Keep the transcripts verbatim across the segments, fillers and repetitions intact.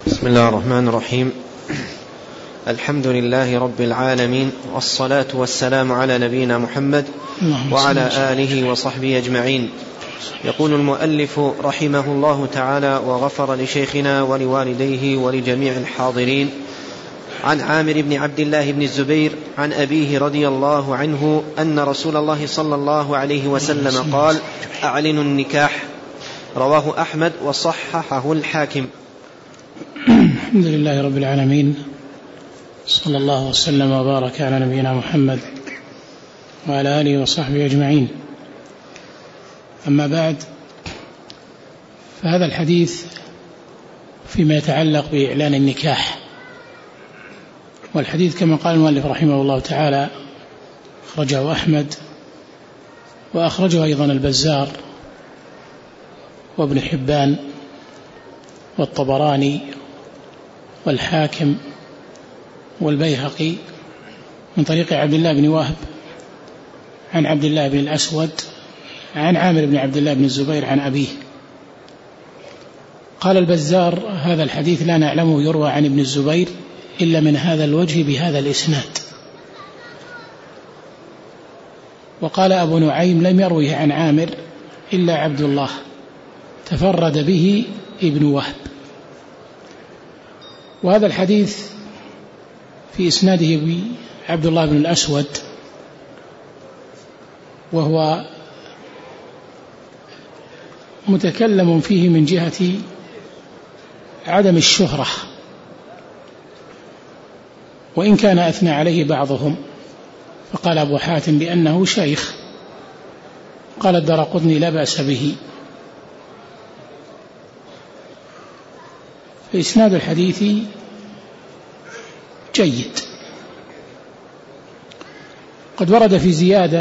بسم الله الرحمن الرحيم. الحمد لله رب العالمين، والصلاة والسلام على نبينا محمد وعلى آله وصحبه أجمعين. يقول المؤلف رحمه الله تعالى وغفر لشيخنا ولوالديه ولجميع الحاضرين: عن عامر بن عبد الله بن الزبير عن أبيه رضي الله عنه أن رسول الله صلى الله عليه وسلم قال: أعلنوا النكاح. رواه أحمد وصححه الحاكم. الحمد لله رب العالمين، صلى الله وسلم وبارك على نبينا محمد وعلى آله وصحبه أجمعين. أما بعد، فهذا الحديث فيما يتعلق بإعلان النكاح، والحديث كما قال المؤلف رحمه الله تعالى أخرجه أحمد، وأخرجه أيضا البزار وابن حبان والطبراني والحاكم والبيهقي من طريق عبد الله بن وهب عن عبد الله بن الأسود عن عامر بن عبد الله بن الزبير عن أبيه. قال البزار: هذا الحديث لا نعلمه يروى عن ابن الزبير إلا من هذا الوجه بهذا الإسناد. وقال أبو نعيم: لم يرويه عن عامر إلا عبد الله، تفرد به ابن وهب. وهذا الحديث في إسناده عبد الله بن الأسود، وهو متكلم فيه من جهة عدم الشهرة، وإن كان أثنى عليه بعضهم، فقال أبو حاتم بأنه شيخ، قال الدارقطني: لا بأس به. فإسناد الحديث جيد. قد ورد في زيادة: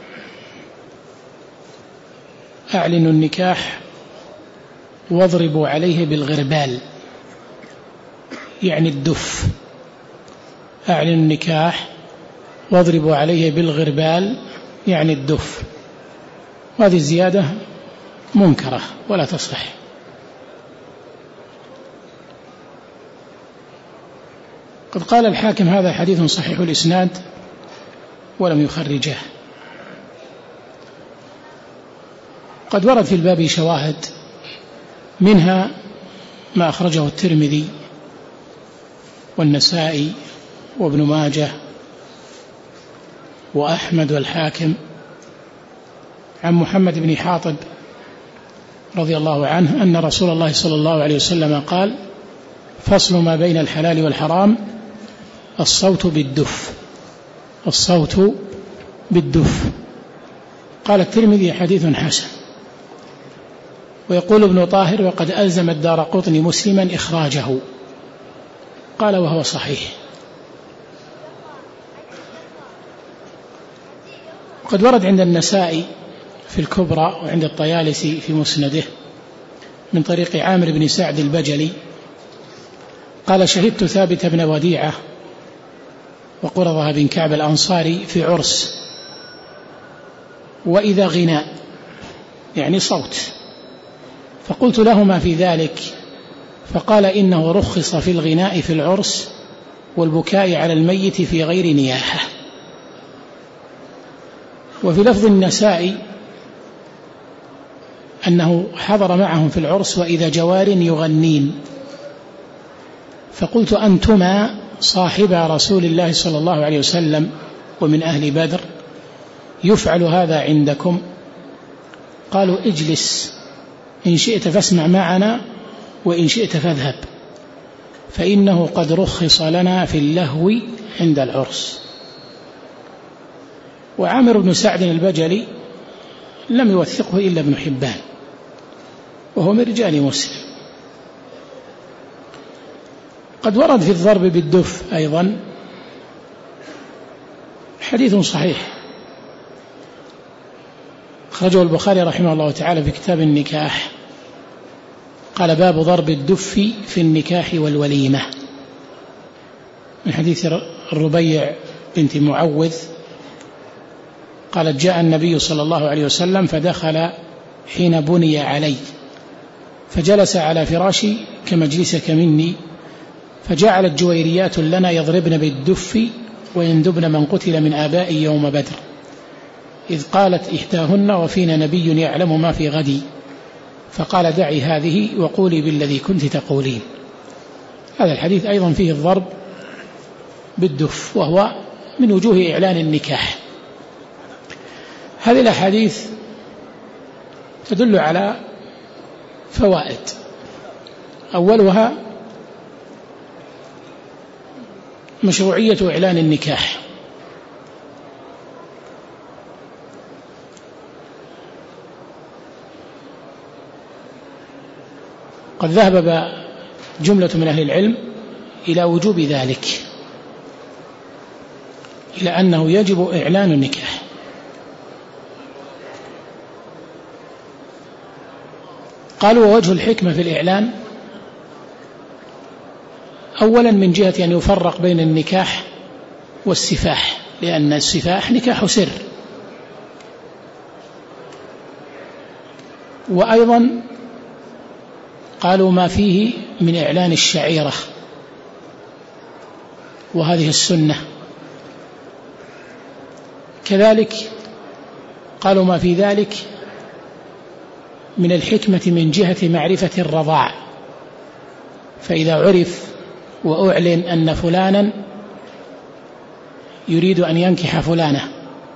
أعلنوا النكاح واضربوا عليه بالغربال، يعني الدف. أعلنوا النكاح واضربوا عليه بالغربال يعني الدف. وهذه الزيادة منكرة ولا تصح. قد قال الحاكم: هذا حديث صحيح الإسناد، ولم يخرجه. قد ورد في الباب شواهد، منها ما أخرجه الترمذي والنسائي وابن ماجه وأحمد والحاكم عن محمد بن حاطب رضي الله عنه أن رسول الله صلى الله عليه وسلم قال: فصل ما بين الحلال والحرام الصوت بالدف. الصوت بالدف. قال الترمذي: حديث حسن. ويقول ابن طاهر: وقد ألزم الدارقطني مسلما إخراجه. قال: وهو صحيح. قد ورد عند النسائي في الكبرى وعند الطيالسي في مسنده من طريق عامر بن سعد البجلي قال: شهدت ثابت بن وديعة وقرظة بن كعب الأنصاري في عرس، وإذا غناء يعني صوت، فقلت لهما في ذلك، فقال: إنه رخص في الغناء في العرس والبكاء على الميت في غير نياحة. وفي لفظ النسائي أنه حضر معهم في العرس وإذا جوار يغنين، فقلت: أنتما صاحبا رسول الله صلى الله عليه وسلم ومن أهل بدر، يفعل هذا عندكم؟ قالوا: اجلس، إن شئت فاسمع معنا وإن شئت فاذهب، فإنه قد رخص لنا في اللهو عند العرس. وعامر بن سعد البجلي لم يوثقه إلا ابن حبان، وهو من رجال مسلم. قد ورد في الضرب بالدف أيضا حديث صحيح، أخرجه البخاري رحمه الله تعالى في كتاب النكاح، قال: باب ضرب الدف في النكاح والوليمة، من حديث الربيع بنت معوذ قالت: جاء النبي صلى الله عليه وسلم فدخل حين بني علي، فجلس على فراشي كمجلسك مني فجعلت جويريات لنا يضربن بالدف ويندبن من قتل من آبائي يوم بدر، إذ قالت إحداهن وفينا نبي يعلم ما في غد، فقال دعي هذه وقولي بالذي كنت تقولين. هذا الحديث أيضا فيه الضرب بالدف، وهو من وجوه إعلان النكاح. هذه الأحاديث تدل على فوائد، أولها مشروعية إعلان النكاح، قد ذهب جملة من أهل العلم إلى وجوب ذلك، إلى أنه يجب إعلان النكاح. قالوا ووجه الحكمة في الإعلان أولا من جهة أن يفرق بين النكاح والسفاح، لأن السفاح نكاح سر، وأيضا قالوا ما فيه من إعلان الشعيرة وهذه السنة، كذلك قالوا ما في ذلك من الحكمة من جهة معرفة الرضاع، فإذا عرف وأعلن أن فلانا يريد أن ينكح فلانة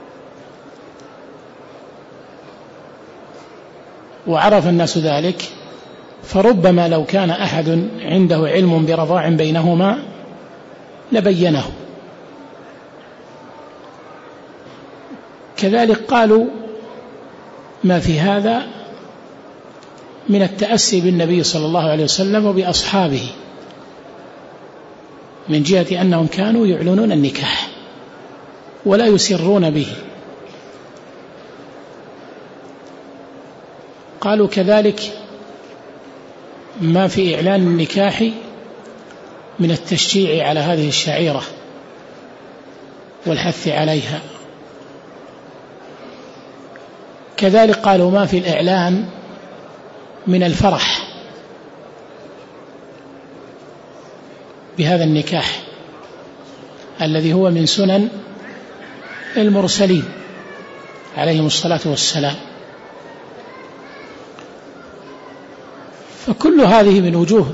وعرف الناس ذلك، فربما لو كان أحد عنده علم برضاع بينهما لبينه. كذلك قالوا ما في هذا من التأسي بالنبي صلى الله عليه وسلم وبأصحابه، من جهة أنهم كانوا يعلنون النكاح ولا يسرون به. قالوا كذلك ما في إعلان النكاح من التشجيع على هذه الشعيرة والحث عليها. كذلك قالوا ما في الإعلان من الفرح بهذا النكاح الذي هو من سنن المرسلين عليهم الصلاة والسلام. فكل هذه من وجوه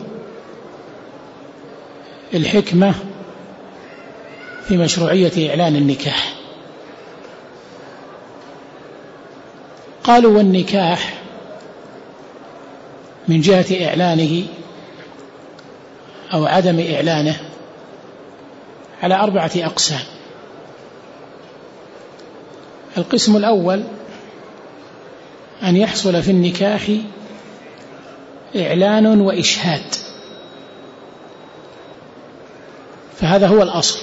الحكمة في مشروعية إعلان النكاح. قالوا والنكاح من جهة إعلانه أو عدم إعلانه على أربعة أقسام. القسم الأول أن يحصل في النكاح إعلان وإشهاد، فهذا هو الأصل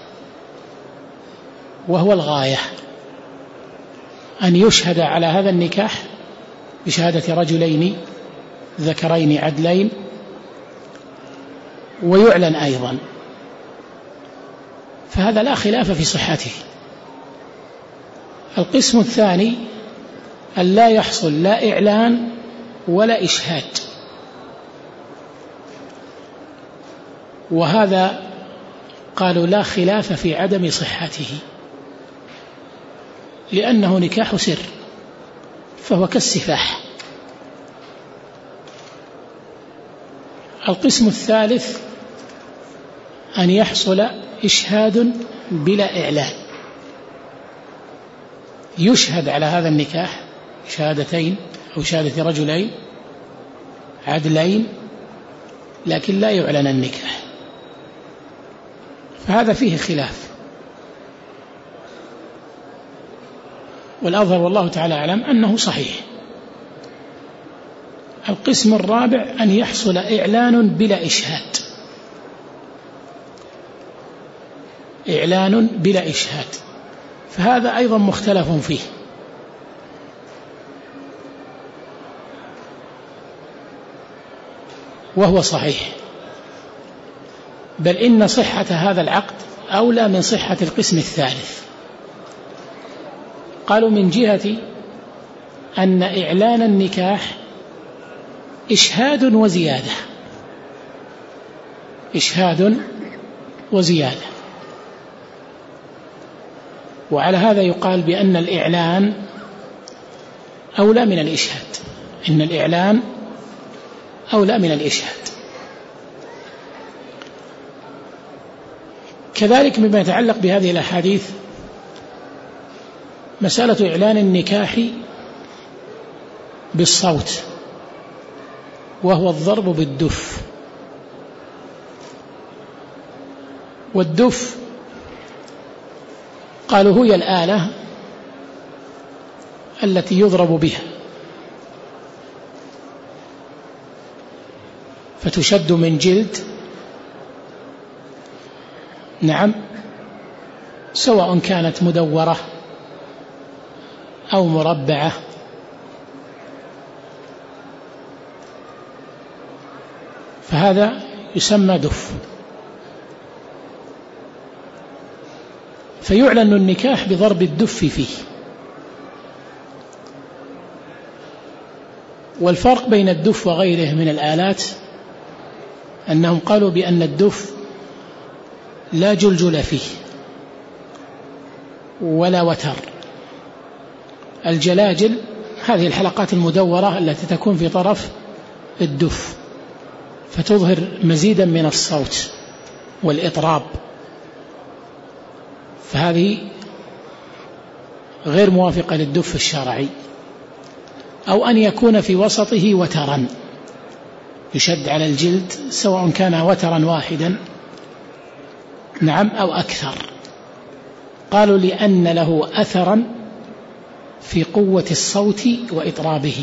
وهو الغاية، أن يشهد على هذا النكاح بشهادة رجلين ذكرين عدلين ويعلن أيضا، فهذا لا خلاف في صحته. القسم الثاني أن لا يحصل لا إعلان ولا إشهاد، وهذا قالوا لا خلاف في عدم صحته، لأنه نكاح سر فهو كالسفاح. القسم الثالث أن يحصل إشهاد بلا إعلان، يشهد على هذا النكاح شهادتين أو شهادة رجلين عدلين لكن لا يعلن النكاح، فهذا فيه خلاف. والأظهر والله تعالى أعلم أنه صحيح. القسم الرابع أن يحصل إعلان بلا إشهاد، إعلان بلا إشهاد، فهذا أيضا مختلف فيه. وهو صحيح، بل إن صحة هذا العقد أولى من صحة القسم الثالث. قالوا من جهة أن إعلان النكاح إشهاد وزيادة، إشهاد وزيادة. وعلى هذا يقال بأن الإعلان أولى من الإشهاد، إن الإعلان أولى من الإشهاد. كذلك مما يتعلق بهذه الأحاديث مسألة إعلان النكاح بالصوت، وهو الضرب بالدف. والدف قالوا هي الآلة التي يضرب بها، فتشد من جلد، نعم، سواء كانت مدورة أو مربعة، فهذا يسمى دف. فيعلن النكاح بضرب الدف فيه. والفرق بين الدف وغيره من الآلات أنهم قالوا بأن الدف لا جلجل فيه ولا وتر. الجلاجل هذه الحلقات المدورة التي تكون في طرف الدف، فتظهر مزيدا من الصوت والإطراب، فهذه غير موافقة للدف الشرعي. أو أن يكون في وسطه وترا يشد على الجلد، سواء كان وترا واحدا، نعم، أو أكثر. قالوا لأن له أثرا في قوة الصوت وإطرابه.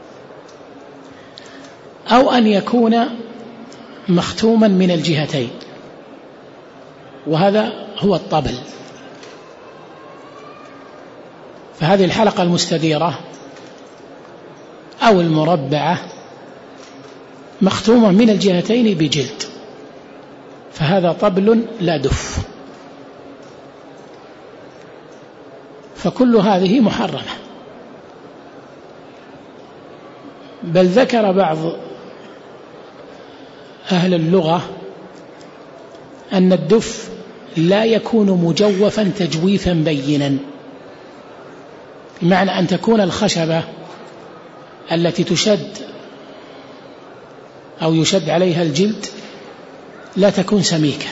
أو أن يكون مختوما من الجهتين، وهذا هو الطبل. فهذه الحلقة المستديرة أو المربعة مختومة من الجهتين بجلد، فهذا طبل لا دف. فكل هذه محرمة. بل ذكر بعض أهل اللغة أن الدف لا يكون مجوفا تجويفا بينا، بمعنى أن تكون الخشبة التي تشد أو يشد عليها الجلد لا تكون سميكة.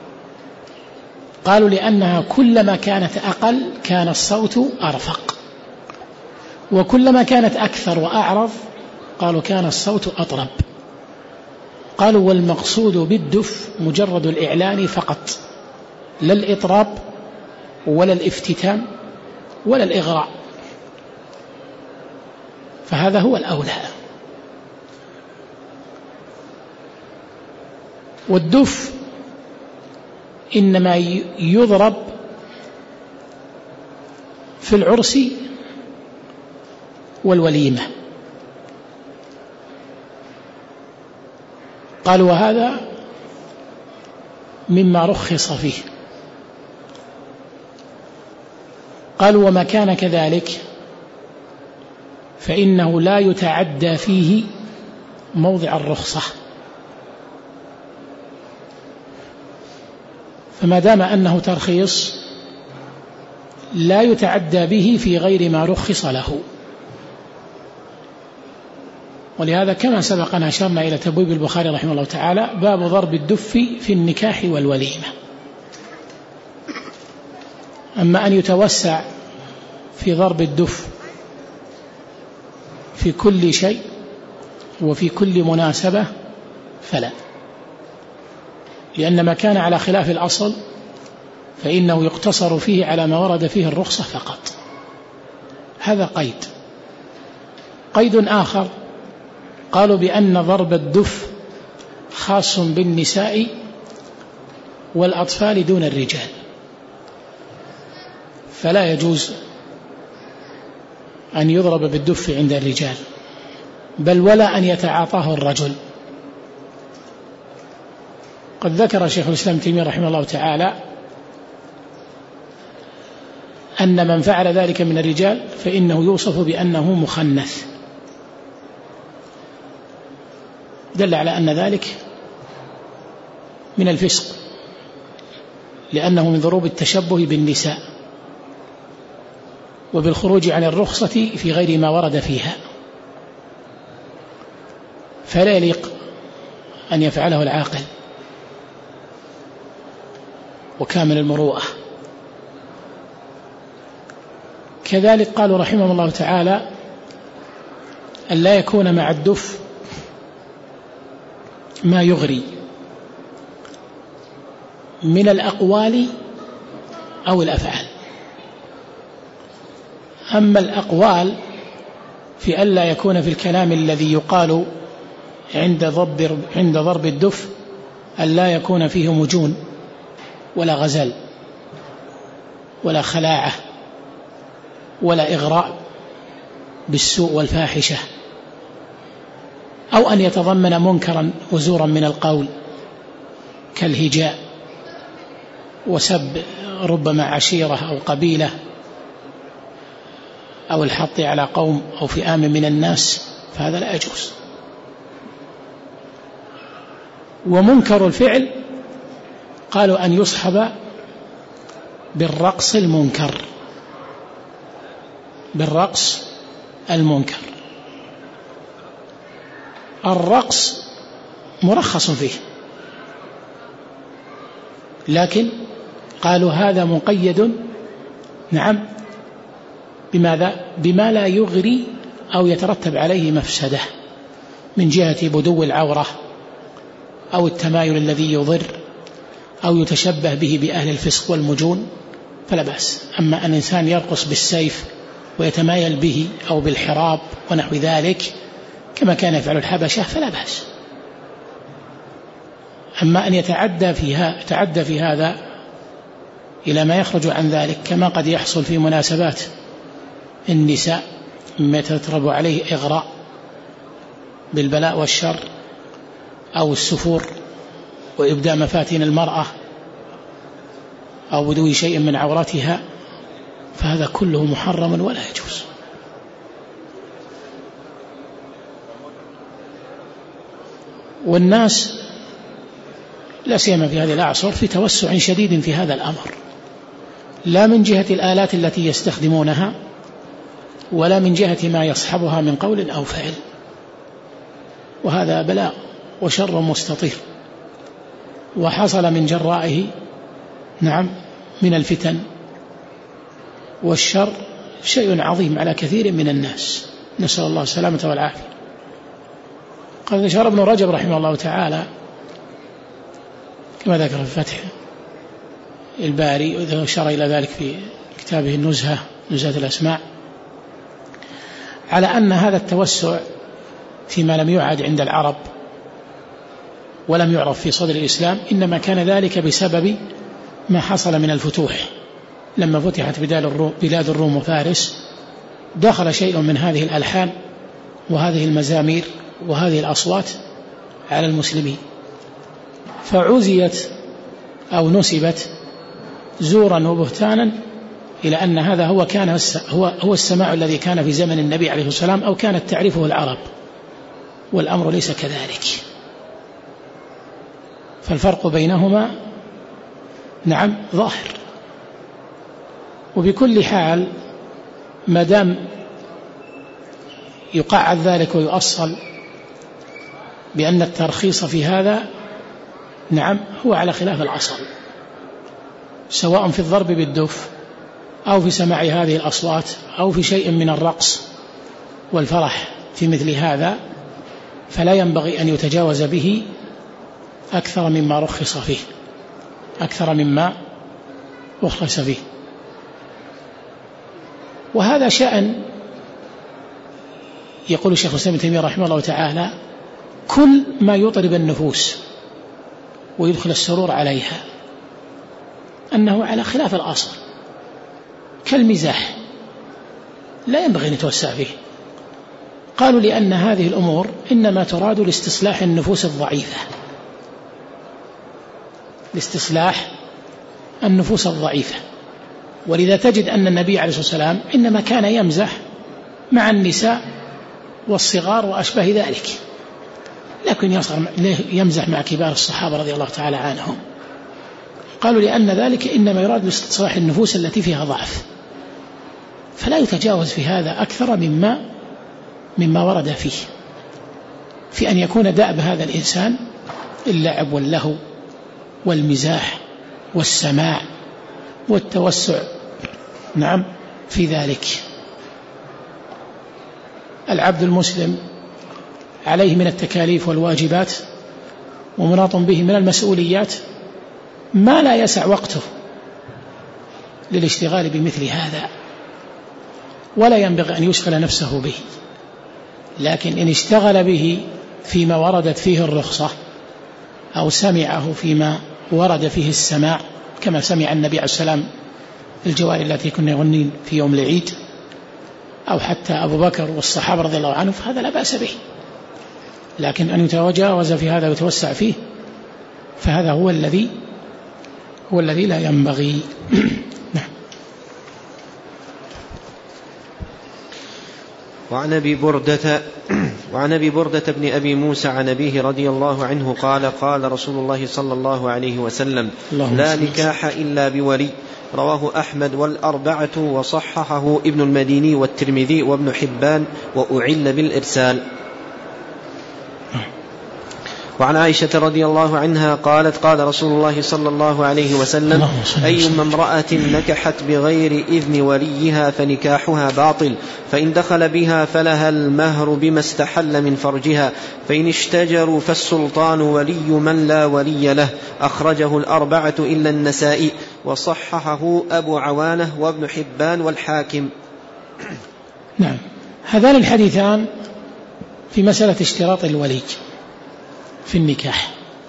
قالوا لأنها كلما كانت أقل كان الصوت أرفق، وكلما كانت أكثر وأعرض قالوا كان الصوت أطرب. قالوا والمقصود بالدف مجرد الإعلان فقط، لا الإطراب ولا الافتتام ولا الإغراء، فهذا هو الأولى. والدف إنما يضرب في العرس والوليمة. قالوا وهذا مما رخص فيه. قالوا وما كان كذلك فإنه لا يتعدى فيه موضع الرخصة، فما دام أنه ترخيص لا يتعدى به في غير ما رخص له. ولهذا كما سبق أن أشرنا إلى تبويب البخاري رحمه الله تعالى باب ضرب الدف في النكاح والوليمة. أما أن يتوسع في ضرب الدف في كل شيء وفي كل مناسبة فلا، لأن ما كان على خلاف الأصل فإنه يقتصر فيه على ما ورد فيه الرخصة فقط. هذا قيد. قيد آخر قالوا بأن ضرب الدف خاص بالنساء والأطفال دون الرجال، فلا يجوز أن يضرب بالدف عند الرجال، بل ولا أن يتعاطاه الرجل. قد ذكر شيخ الإسلام تيمية رحمه الله تعالى أن من فعل ذلك من الرجال فإنه يوصف بأنه مخنث، دل على أن ذلك من الفسق، لأنه من ضروب التشبه بالنساء وبالخروج عن الرخصة في غير ما ورد فيها، فلا يليق أن يفعله العاقل وكامل المروءة. كذلك قالوا رحمه الله تعالى أن لا يكون مع الدف ما يغري من الأقوال أو الأفعال. أما الأقوال في أن لا يكون في الكلام الذي يقال عند ضرب عند ضرب الدف أن لا يكون فيه مجون ولا غزل ولا خلاعة ولا إغراء بالسوء والفاحشة، أو أن يتضمن منكرا وزورا من القول كالهجاء وسب ربما عشيرة أو قبيلة أو الحط على قوم أو فئام من الناس، فهذا لا يجوز. ومنكر الفعل قالوا أن يصحب بالرقص المنكر بالرقص المنكر. الرقص مرخص فيه، لكن قالوا هذا مقيد نعم بماذا؟ بما لا يغري أو يترتب عليه مفسدة من جهة بدو العورة أو التمايل الذي يضر أو يتشبه به بأهل الفسق والمجون فلا بأس. أما أن إنسان يرقص بالسيف ويتمايل به أو بالحراب ونحو ذلك كما كان يفعل الحبشة فلا بأس. أما أن يتعدى فيها تعدى في هذا إلى ما يخرج عن ذلك كما قد يحصل في مناسبات النساء مما يترتب عليه إغراء بالبلاء والشر أو السفور وإبداء مفاتن المرأة أو بدو شيء من عورتها، فهذا كله محرم ولا يجوز. والناس لا سيما في هذه الأعصار في توسع شديد في هذا الأمر، لا من جهة الآلات التي يستخدمونها ولا من جهة ما يصحبها من قول أو فعل، وهذا بلاء وشر مستطير، وحصل من جرائه نعم من الفتن والشر شيء عظيم على كثير من الناس، نسأل الله السلامة والعافية. قال أشار ابن رجب رحمه الله تعالى كما ذكر في فتح الباري، وأشار إلى ذلك في كتابه النزهة نزهة الأسماع، على أن هذا التوسع فيما لم يعد عند العرب ولم يعرف في صدر الإسلام إنما كان ذلك بسبب ما حصل من الفتوح. لما فتحت بلاد الروم وفارس دخل شيء من هذه الألحان وهذه المزامير وهذه الأصوات على المسلمين، فعزيت أو نسبت زورا وبهتانا إلى أن هذا هو كان هو هو السماع الذي كان في زمن النبي عليه السلام أو كانت تعرفه العرب، والأمر ليس كذلك. فالفرق بينهما نعم ظاهر. وبكل حال ما دام يقعد ذلك ويؤصل بأن الترخيص في هذا نعم هو على خلاف الأصل، سواء في الضرب بالدف أو في سماع هذه الأصوات أو في شيء من الرقص والفرح في مثل هذا، فلا ينبغي أن يتجاوز به أكثر مما رخص فيه أكثر مما رخص فيه. وهذا شأن يقول الشيخ الإسلام ابن تيمية رحمه الله تعالى كل ما يطرب النفوس ويدخل السرور عليها أنه على خلاف الأصل، كالمزاح لا ينبغي أن يتوسع فيه. قالوا لأن هذه الأمور إنما تراد لاستصلاح النفوس الضعيفة لاستصلاح النفوس الضعيفة ولذا تجد أن النبي عليه الصلاة والسلام إنما كان يمزح مع النساء والصغار وأشبه ذلك، لكن يمزح مع كبار الصحابة رضي الله تعالى عنهم. قالوا لأن ذلك إنما يراد لاستصلاح النفوس التي فيها ضعف، فلا يتجاوز في هذا أكثر مما مما ورد فيه، في أن يكون دأب هذا الإنسان اللعب واللهو والمزاح والسماع والتوسع نعم في ذلك. العبد المسلم عليه من التكاليف والواجبات ومناط به من المسؤوليات ما لا يسع وقته للاشتغال بمثل هذا، ولا ينبغي أن يشغل نفسه به، لكن إن اشتغل به فيما وردت فيه الرخصة أو سمعه فيما ورد فيه السماع، كما سمع النبي عليه السلام الجواري التي كنا يغنين في يوم العيد، أو حتى أبو بكر والصحابة رضي الله عنهم، فهذا لا بأس به. لكن أن يتجاوز في هذا ويتوسع فيه فهذا هو الذي هو الذي لا ينبغي. نعم. وعن أبي بردة وعن أبي بردة بن أبي موسى عن أبيه رضي الله عنه قال قال رسول الله صلى الله عليه وسلم لا نكاح إلا بولي. رواه أحمد والأربعة وصححه ابن المديني والترمذي وابن حبان وأعل بالإرسال. وعن عائشة رضي الله عنها قالت قال رسول الله صلى الله عليه وسلم أيما امرأة نكحت بغير إذن وليها فنكاحها باطل، فإن دخل بها فلها المهر بما استحل من فرجها، فإن اشتجروا فالسلطان ولي من لا ولي له. أخرجه الأربعة إلا النسائي وصححه أبو عوانة وابن حبان والحاكم. نعم. هذان الحديثان في مسألة اشتراط الولي في النكاح،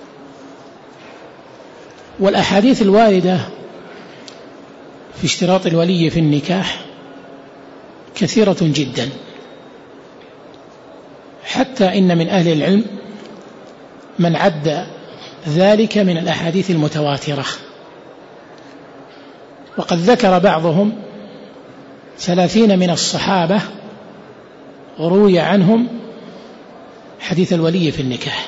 والأحاديث الواردة في اشتراط الولي في النكاح كثيرة جدا، حتى إن من أهل العلم من عد ذلك من الأحاديث المتواترة، وقد ذكر بعضهم ثلاثين من الصحابة روي عنهم حديث الولي في النكاح.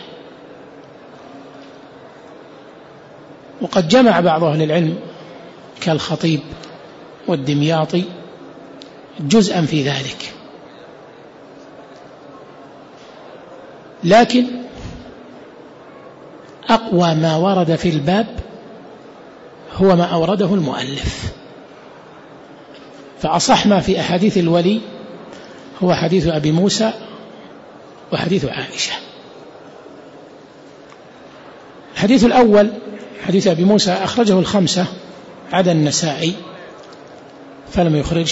وقد جمع بعض أهل العلم كالخطيب والدمياطي جزءا في ذلك، لكن أقوى ما ورد في الباب هو ما أورده المؤلف، فأصح ما في أحاديث الولي هو حديث أبي موسى وحديث عائشة. الحديث الأول حديث أبي موسى أخرجه الخمسة عدا النسائي فلم يخرج،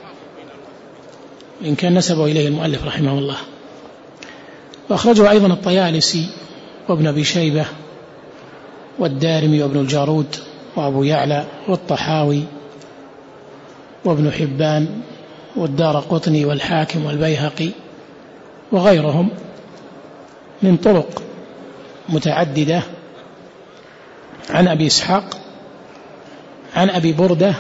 إن كان نسبه إليه المؤلف رحمه الله، وأخرجه أيضا الطيالسي وابن أبي شيبة والدارمي وابن الجارود وأبو يعلى والطحاوي وابن حبان والدارقطني والحاكم والبيهقي وغيرهم من طرق متعددة عن أبي إسحاق عن أبي بردة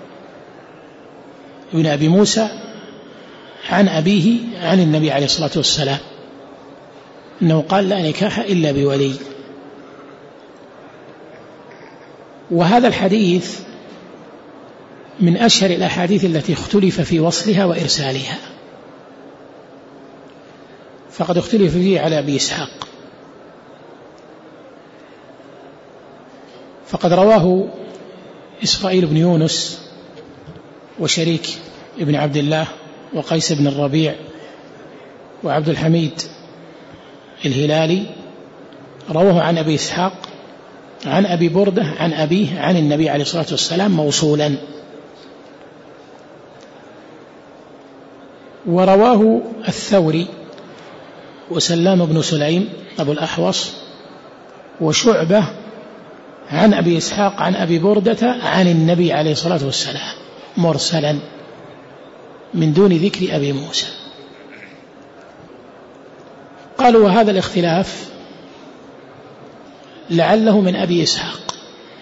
ابن أبي موسى عن أبيه عن النبي عليه الصلاة والسلام أنه قال لا نكاح إلا بولي. وهذا الحديث من أشهر الأحاديث التي اختلف في وصلها وإرسالها، فقد اختلف فيه على أبي إسحاق، فقد رواه إسرائيل بن يونس وشريك ابن عبد الله وقيس بن الربيع وعبد الحميد الهلالي، رواه عن أبي إسحاق عن أبي بردة عن أبيه عن النبي عليه الصلاة والسلام موصولا. ورواه الثوري وسلام بن سليم أبو الأحوص وشعبة عن أبي إسحاق عن أبي بردة عن النبي عليه الصلاة والسلام مرسلا من دون ذكر أبي موسى. قالوا وهذا الاختلاف لعله من أبي إسحاق،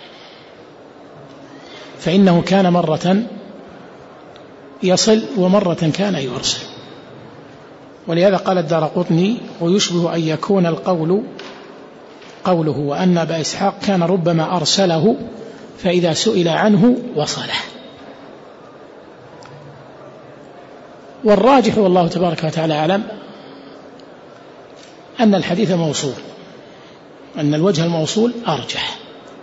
فإنه كان مرة يصل ومرة كان يرسل، ولهذا قال الدارقطني: ويشبه أن يكون القول قوله وأن أبا إسحاق كان ربما أرسله فإذا سئل عنه وصله. والراجح والله تبارك وتعالى أعلم أن الحديث موصول، أن الوجه الموصول أرجح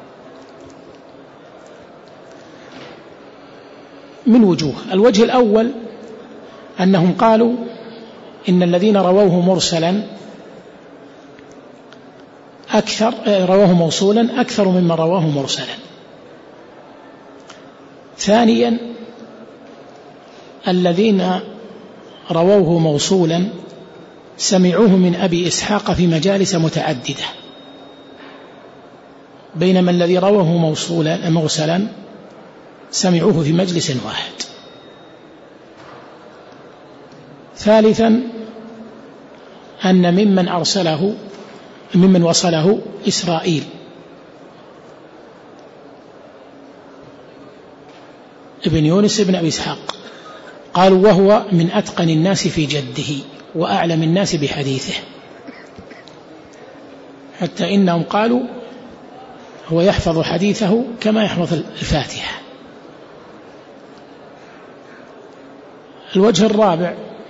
من وجوه. الوجه الأول أنهم قالوا إن الذين رووه مرسلا أكثر رواه موصولا أكثر ممن رواه مرسلا. ثانيا الذين رووه موصولا سمعوه من أبي إسحاق في مجالس متعددة، بينما الذي رواه موصولا مرسلا سمعوه في مجلس واحد. ثالثا أن ممن أرسله ممن وصله إسرائيل ابن يونس ابن أبي إسحاق، قالوا وهو من أتقن الناس في جده وأعلم الناس بحديثه، حتى إنهم قالوا هو يحفظ حديثه كما يحفظ الفاتحة. الوجه الرابع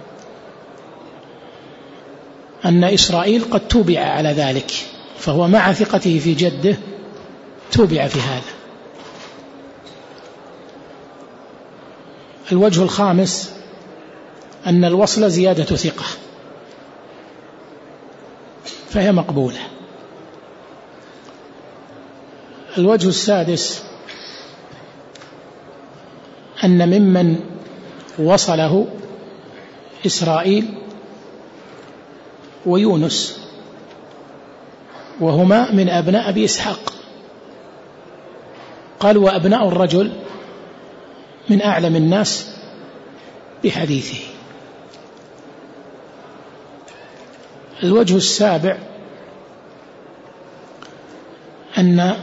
أن إسرائيل قد توبع على ذلك، فهو مع ثقته في جده توبع في هذا. الوجه الخامس أن الوصل زيادة ثقة فهي مقبولة. الوجه السادس أن ممن وصله إسرائيل ويونس وهما من أبناء أبي إسحاق، قال وأبناء الرجل من أعلم الناس بحديثه. الوجه السابع أن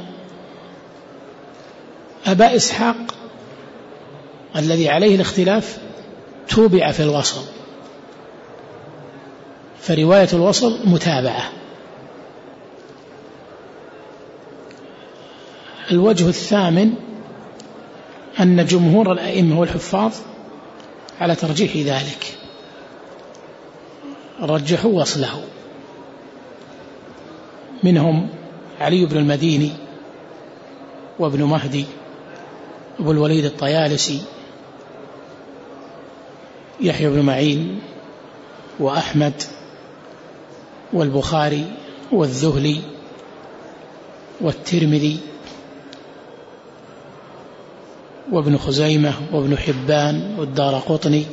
أبا إسحاق الذي عليه الاختلاف توبع في الوصل، فرواية الوصل متابعة. الوجه الثامن أن جمهور الأئمة والحفاظ على ترجيح ذلك، رجحوا وصله، منهم علي بن المديني وابن مهدي أبو الوليد الطيالسي يحيى بن معين وأحمد والبخاري والذهلي والترمذي وابن خزيمة وابن حبان والدارقطني.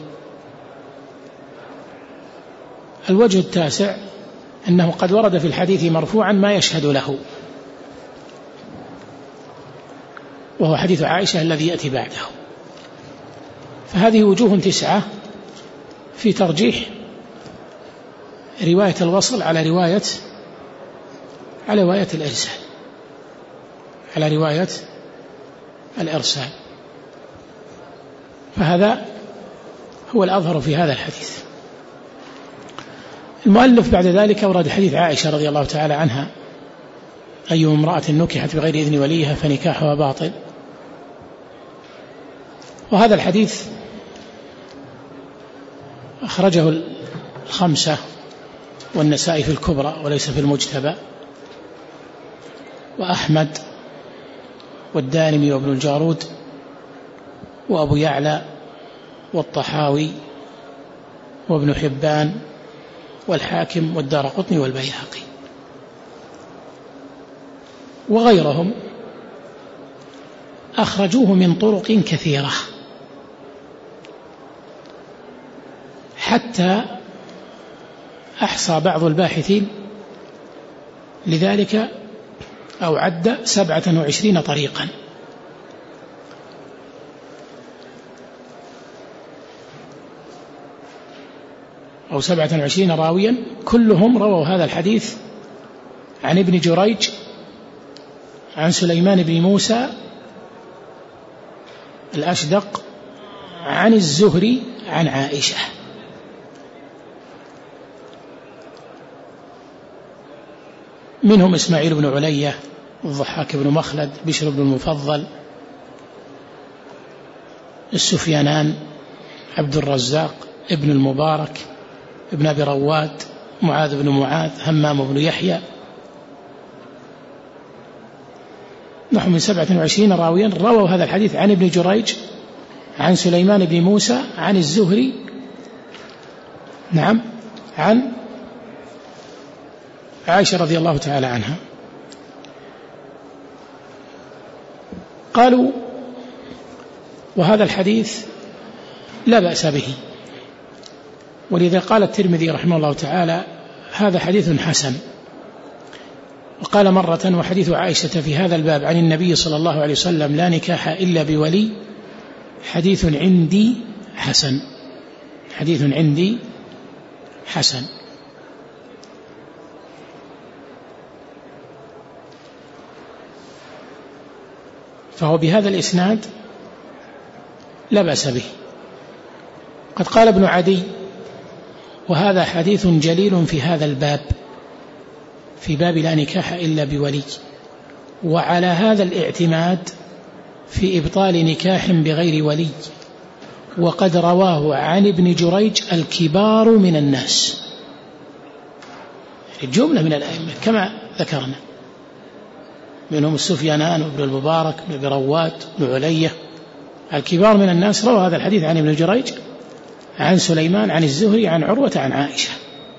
الوجه التاسع أنه قد ورد في الحديث مرفوعا ما يشهد له، وهو حديث عائشة الذي يأتي بعده. فهذه وجوه تسعة في ترجيح رواية الوصل على رواية على رواية الإرسال على رواية الإرسال فهذا هو الأظهر في هذا الحديث. المؤلف بعد ذلك أورد حديث عائشة رضي الله تعالى عنها: أي امرأة نكحت بغير إذن وليها فنكاحها باطل. وهذا الحديث أخرجه الخمسة والنسائي في الكبرى وليس في المجتبى، وأحمد والدارمي وابن الجارود وأبو يعلى والطحاوي وابن حبان والحاكم والدارقطني والبيهقي وغيرهم، أخرجوه من طرق كثيرة حتى أحصى بعض الباحثين لذلك أو عد سبعة وعشرين طريقا، أو سبعة وعشرين راويا كلهم رووا هذا الحديث عن ابن جريج عن سليمان بن موسى الأشدق عن الزهري عن عائشة. منهم إسماعيل بن علية، الضحاك بن مخلد، بشر بن المفضل، السفيانان، عبد الرزاق ابن المبارك، ابن أبي رواد، معاذ بن معاذ، همام بن يحيى، نحو من سبعة وعشرين راويا رووا هذا الحديث عن ابن جريج عن سليمان بن موسى عن الزهري، نعم، عن عائشة رضي الله تعالى عنها. قالوا: وهذا الحديث لا بأس به، ولذا قال الترمذي رحمه الله تعالى: هذا حديث حسن. وقال مرة: وحديث عائشة في هذا الباب عن النبي صلى الله عليه وسلم لا نكاح إلا بولي حديث عندي حسن، حديث عندي حسن. فهو بهذا الإسناد لا بأس به. قد قال ابن عدي: وهذا حديث جليل في هذا الباب، في باب لا نكاح إلا بولي، وعلى هذا الاعتماد في إبطال نكاح بغير ولي، وقد رواه عن ابن جريج الكبار من الناس، الجملة من الأئمة كما ذكرنا، منهم السفيانان وابن المبارك وابن أبي رواد وابن علية، الكبار من الناس روى هذا الحديث عن ابن جريج عن سليمان عن الزهري عن عروة عن عائشة.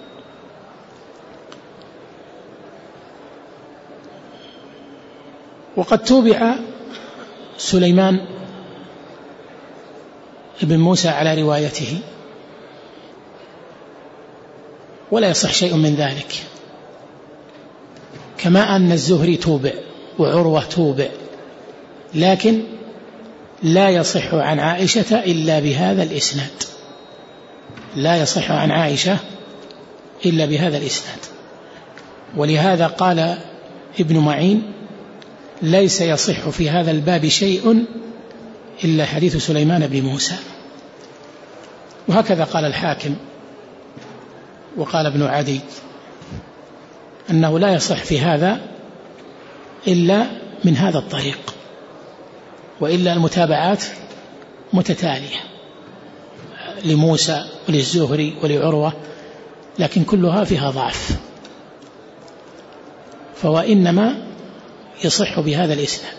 وقد توبع سليمان بن موسى على روايته، ولا يصح شيء من ذلك، كما أن الزهري توبع وعروة توبع، لكن لا يصح عن عائشة إلا بهذا الإسناد، لا يصح عن عائشة إلا بهذا الإسناد. ولهذا قال ابن معين: ليس يصح في هذا الباب شيء إلا حديث سليمان بن موسى. وهكذا قال الحاكم وقال ابن عدي أنه لا يصح في هذا إلا من هذا الطريق، وإلا المتابعات متتالية لموسى وللزهري ولعروة، لكن كلها فيها ضعف، فوإنما يصح بهذا الإسناد.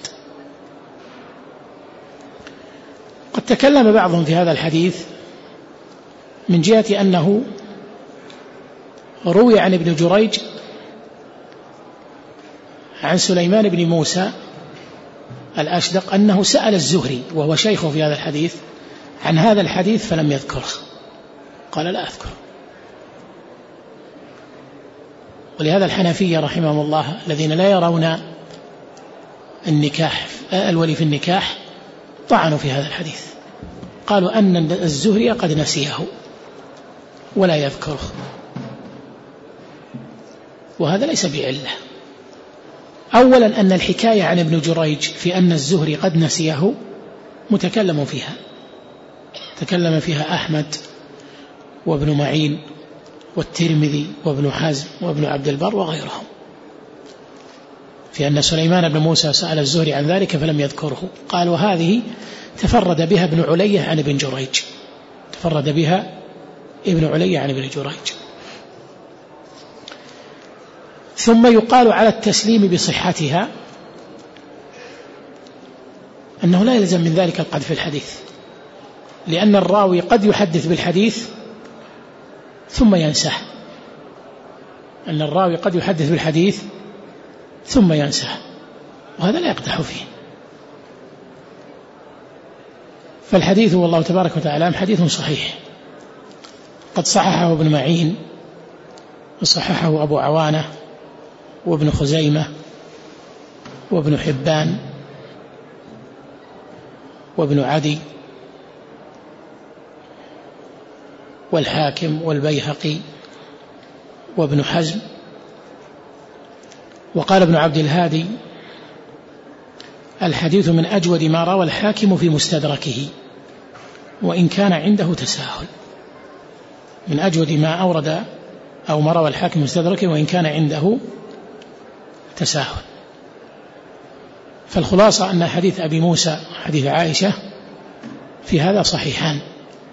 قد تكلم بعضهم في هذا الحديث من جهة أنه روي عن ابن جريج عن سليمان بن موسى الأشدق أنه سأل الزهري وهو شيخه في هذا الحديث عن هذا الحديث فلم يذكره، قال: لا أذكر. ولهذا الحنفية رحمهم الله الذين لا يرون النكاح الولي في النكاح طعنوا في هذا الحديث، قالوا أن الزهري قد نسيه ولا يذكره، وهذا ليس بعلة. أولا أن الحكاية عن ابن جريج في أن الزهري قد نسيه متكلم فيها، تكلم فيها أحمد وابن معين والترمذي وابن حزم وابن عبد البر وغيرهم، في أن سليمان بن موسى سأل الزهري عن ذلك فلم يذكره، قال: وهذه تفرد بها ابن علية عن ابن جريج، تفرد بها ابن علية عن ابن جريج. ثم يقال على التسليم بصحتها أنه لا يلزم من ذلك القدح في الحديث، لأن الراوي قد يحدث بالحديث ثم ينساه، أن الراوي قد يحدث بالحديث ثم ينساه، وهذا لا يقدح فيه. فالحديث والله تبارك وتعالى حديث صحيح، قد صححه ابن معين وصححه أبو عوانة وابن خزيمة وابن حبان وابن عدي والحاكم والبيهقي وابن حزم. وقال ابن عبد الهادي: الحديث من أجود ما روى الحاكم في مستدركه وإن كان عنده تساهل، من أجود ما أورد أو ما روى الحاكم في مستدركه وإن كان عنده تساهل. فالخلاصة أن حديث أبي موسى حديث عائشة في هذا صحيحان،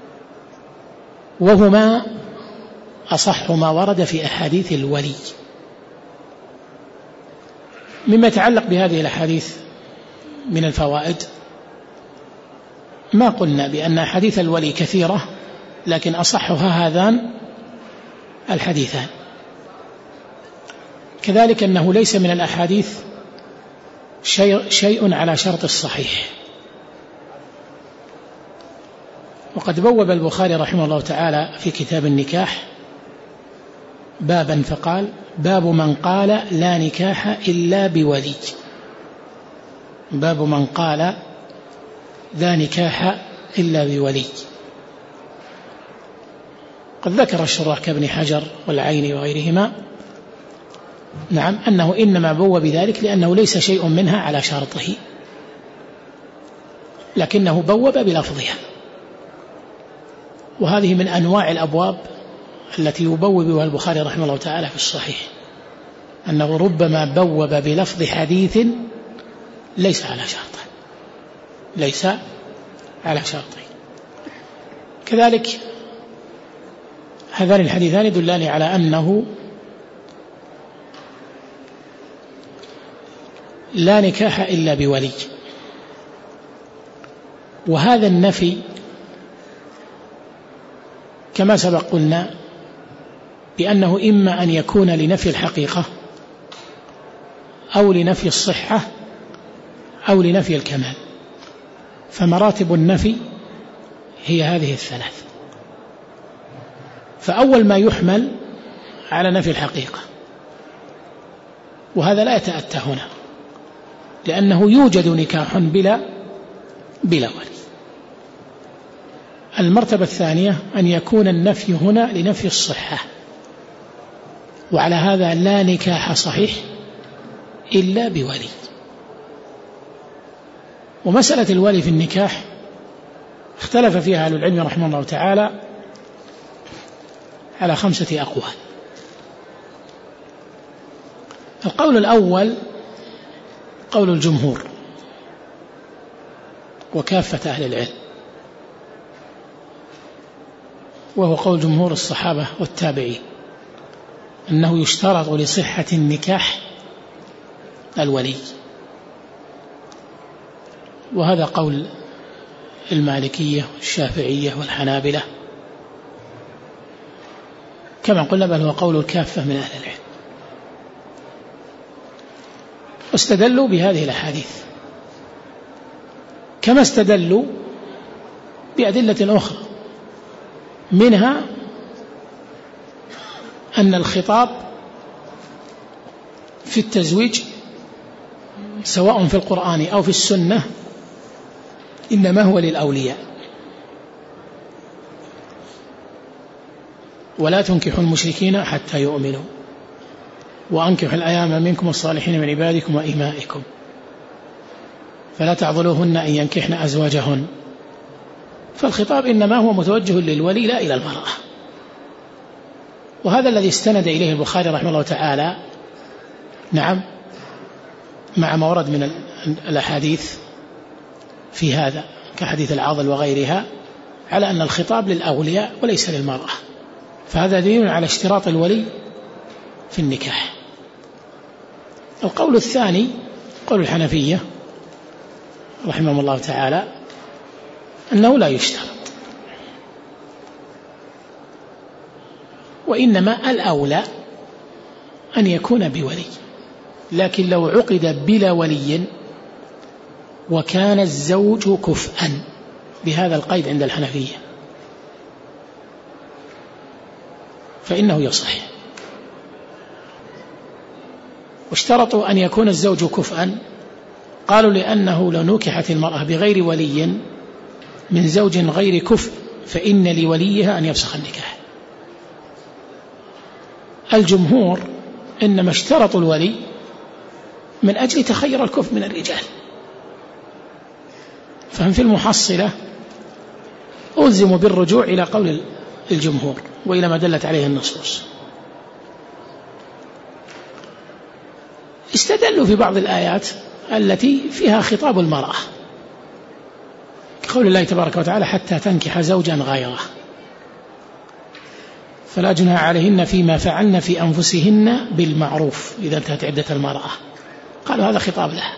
وهما أصح ما ورد في أحاديث الولي. مما يتعلق بهذه الأحاديث من الفوائد، ما قلنا بأن أحاديث الولي كثيرة، لكن أصحها هذان الحديثان. كذلك أنه ليس من الأحاديث شيء, شيء على شرط الصحيح. وقد بوب البخاري رحمه الله تعالى في كتاب النكاح بابا فقال: باب من قال لا نكاح إلا بولي. باب من قال لا نكاح إلا بولي. قد ذكر الشراح كابن حجر والعيني وغيرهما نعم أنه إنما بوب بذلك لأنه ليس شيء منها على شرطه، لكنه بوب بلفظها. وهذه من أنواع الأبواب التي يبوب بها البخاري رحمه الله تعالى في الصحيح، أنه ربما بوب بلفظ حديث ليس على شرطه ليس على شرطه. كذلك هذان الحديثان يدلان على أنه لا نكاح إلا بولي. وهذا النفي كما سبق قلنا بأنه إما أن يكون لنفي الحقيقة أو لنفي الصحة أو لنفي الكمال، فمراتب النفي هي هذه الثلاث. فأول ما يحمل على نفي الحقيقة، وهذا لا يتأتى هنا لأنه يوجد نكاح بلا بلا ولي. المرتبة الثانية أن يكون النفي هنا لنفي الصحة، وعلى هذا لا نكاح صحيح إلا بولي. ومسألة الولي في النكاح اختلف فيها أهل العلم رحمه الله تعالى على خمسة أقوال. القول الأول قول الجمهور وكافة أهل العلم، وهو قول جمهور الصحابة والتابعين، أنه يشترط لصحة النكاح الولي. وهذا قول المالكية والشافعية والحنابلة كما قلنا، بل هو قول الكافة من أهل العلم. واستدلوا بهذه الأحاديث كما استدلوا بأدلة أخرى، منها أن الخطاب في التزويج سواء في القرآن أو في السنة إنما هو للأولياء، ولا تنكحوا المشركين حتى يؤمنوا وأنكحوا الأيام منكم والصالحين من عبادكم وإمائكم فلا تعضلوهن أن ينكحن أزواجهن. فالخطاب إنما هو متوجه للولي لا إلى المرأة. وهذا الذي استند إليه البخاري رحمه الله تعالى نعم مع ما ورد من الأحاديث في هذا كحديث العاضل وغيرها على أن الخطاب للأولياء وليس للمرأة. فهذا دليل على اشتراط الولي في النكاح. القول الثاني قول الحنفية رحمه الله تعالى أنه لا يشترط، وإنما الأولى أن يكون بولي، لكن لو عقد بلا ولي وكان الزوج كفءا، بهذا القيد عند الحنفية، فإنه يصح. واشترطوا أن يكون الزوج كفءا، قالوا لأنه لو نكحت المرأة بغير ولي من زوج غير كفء فإن لوليها أن يفسخ النكاح. الجمهور إنما اشترطوا الولي من أجل تخير الكفء من الرجال، فهم في المحصلة ألزموا بالرجوع إلى قول الجمهور وإلى ما دلت عليه النصوص. استدل واستدلوا في بعض الآيات التي فيها خطاب المرأة، كقول الله تبارك وتعالى حتى تنكح زوجا غيره فلا جناح عليهن فيما فعلن في أنفسهن بالمعروف إذا انتهت عدة المرأة. قالوا هذا خطاب لها،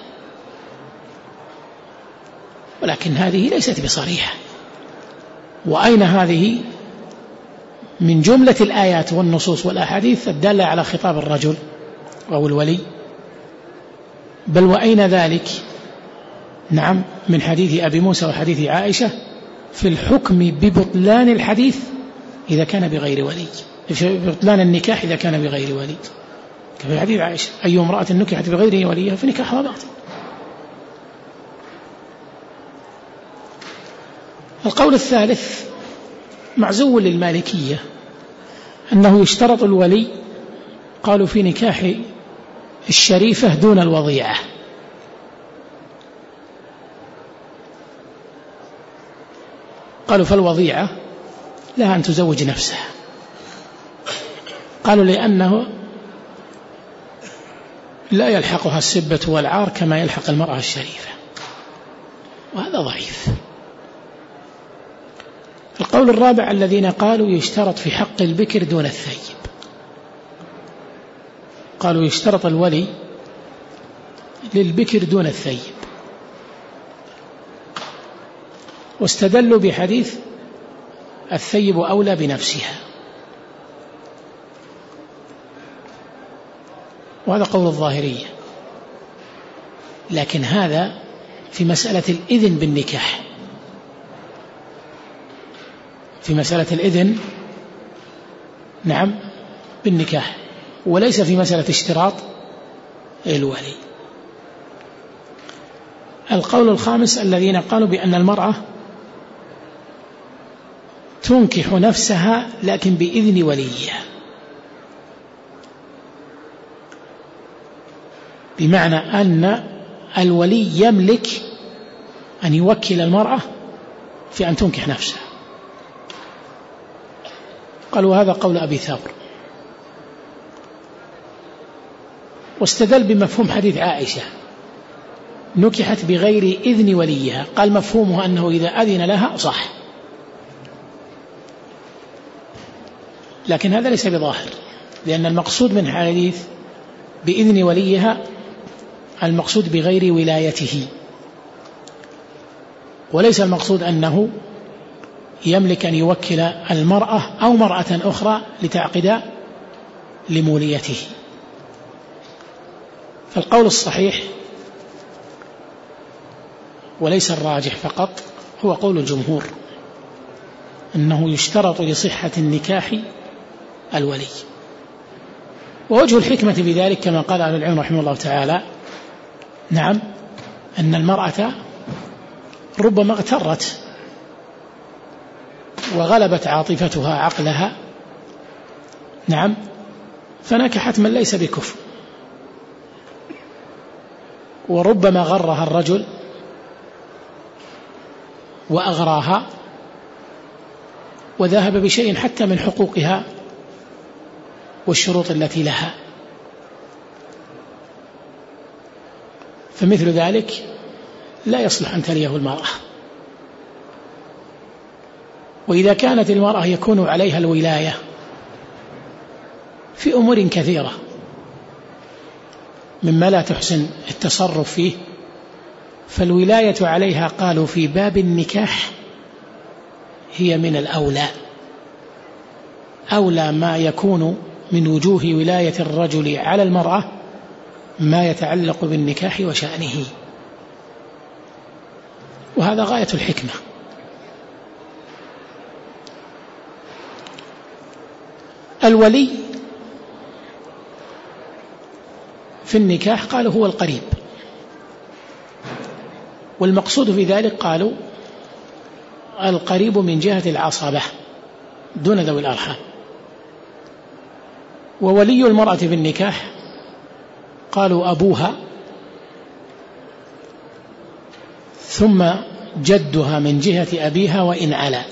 ولكن هذه ليست بصريحة. وأين هذه من جملة الآيات والنصوص والأحاديث الدالة على خطاب الرجل أو الولي؟ بل وأين ذلك؟ نعم، من حديث أبي موسى وحديث عائشة في الحكم ببطلان الحديث إذا كان بغير ولي، بطلان النكاح إذا كان بغير ولي، كما حديث عائشة أي امرأة نكحت بغير وليها فنكاحها باطل. القول الثالث معزو للمالكية أنه يشترط الولي، قالوا في نكاح الشريفة دون الوضيعة. قالوا فالوضيعة لها أن تزوج نفسها، قالوا لأنه لا يلحقها السبة والعار كما يلحق المرأة الشريفة، وهذا ضعيف. القول الرابع الذين قالوا يشترط في حق البكر دون الثيب، قالوا يشترط الولي للبكر دون الثيب، واستدلوا بحديث الثيب أولى بنفسها، وهذا قول الظاهرية. لكن هذا في مسألة الإذن بالنكاح، في مسألة الإذن نعم بالنكاح، وليس في مسألة اشتراط الولي. القول الخامس الذين قالوا بأن المرأة تنكح نفسها لكن بإذن وليها، بمعنى أن الولي يملك أن يوكل المرأة في أن تنكح نفسها. قالوا هذا قول أبي ثور، واستدل بمفهوم حديث عائشة نكحت بغير إذن وليها، قال مفهومه أنه إذا أذن لها صح، لكن هذا ليس بظاهر، لأن المقصود من حديث بإذن وليها المقصود بغير ولايته، وليس المقصود أنه يملك أن يوكل المرأة أو مرأة أخرى لتعقد لموليته. فالقول الصحيح وليس الراجح فقط هو قول الجمهور أنه يشترط لصحة النكاح الولي. ووجه الحكمة في ذلك كما قال أهل العلم رحمه الله تعالى نعم أن المرأة ربما اغترت وغلبت عاطفتها عقلها نعم فنكحت من ليس بكفء، وربما غرها الرجل وأغراها وذهب بشيء حتى من حقوقها والشروط التي لها، فمثل ذلك لا يصلح أن تليه المرأة. وإذا كانت المرأة يكون عليها الولاية في أمور كثيرة مما لا تحسن التصرف فيه، فالولاية عليها قالوا في باب النكاح هي من الأولى، أولى ما يكون من وجوه ولاية الرجل على المرأة ما يتعلق بالنكاح وشأنه، وهذا غاية الحكمة. الولي في النكاح قالوا هو القريب، والمقصود في ذلك قالوا القريب من جهة العصبة دون ذوي الأرحام. وولي المرأة في النكاح قالوا أبوها ثم جدها من جهة أبيها وإن علا،